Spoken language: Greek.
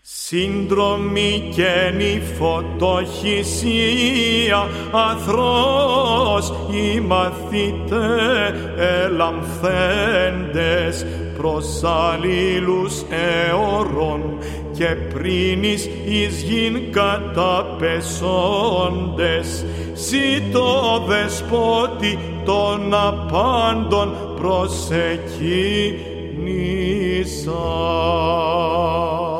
Σύντρομοι και νυφωτοχυσία, αθρώος οι μαθητέ ελαμφθέντες προς αλλήλους εωρών και πρίνης εις γην καταπεσόντες, σύ το δεσπότη των απάντων προσεκύνησα.